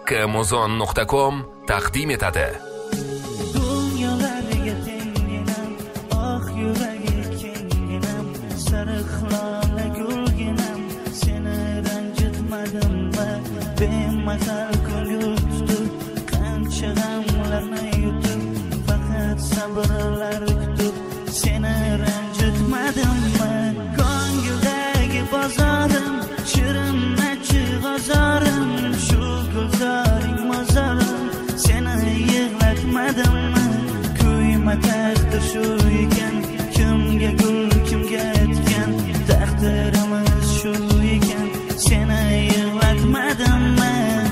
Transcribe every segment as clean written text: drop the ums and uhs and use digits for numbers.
Kmuzon.com taqdim etadi. Dunyolarga tenginam, oh yuragi kenginam, sariqlona gulginam, seni ranjitmadimmi? Bemahal ko'ngil tutib, qancha g'amlarni yutib, faqat sabrlar kutib, seni ranjitmadimmi? Ko'ngildagi bozorim, shirin achchiq g'azorim, shu gulzoring mozorim, seni yig'latmadimmi? Kuyma taqdir shu ekan, kimga gul kimga tikan, taqdirimiz shu ekan, seni yig'latmadimmi?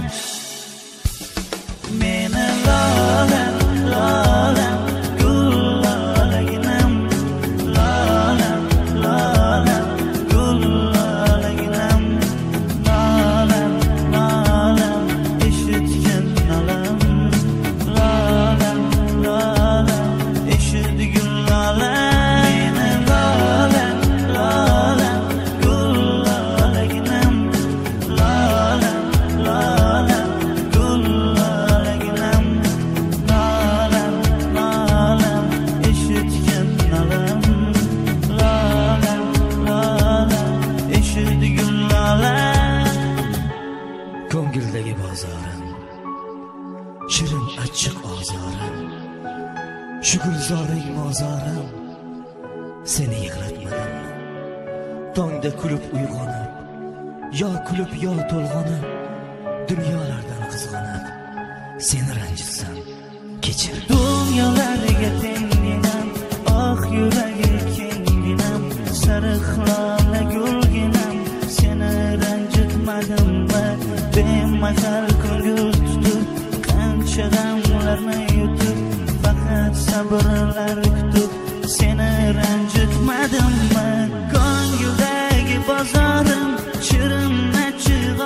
Meni lolam, lolam, gul lolaginam, lolam, lolam, gul lolaginam, lolam, lolam, eshitgin lolam, lolam, lolam, eshitgin lolam, meni lolam, lolam, gul lolaginam, lolam, lolam, gul lolaginam, lolam, lolam, eshitgin lolam, lolam, lolam, eshitgin lolam. Ko'ngildagi bozorim, shirin achchiq ozorim, shu gulzoring mozorim, seni yig'latmadimmi? Tongda kulib uyg'onib, yo kulib yo to'lg'onib, dunyolardan qizg'onib, seni ranjitsam kechir. Dunyolarga tenginam, oh yuragi kenginam, sariqlona gulginam, seni ranjitmadimmi? Bemahal ko'ngil tutib, qancha g'amlarni yutib, faqat sabrlar kutib, seni ranjitmadimmi? Ko'ngildagi bozorim, shirin achchiq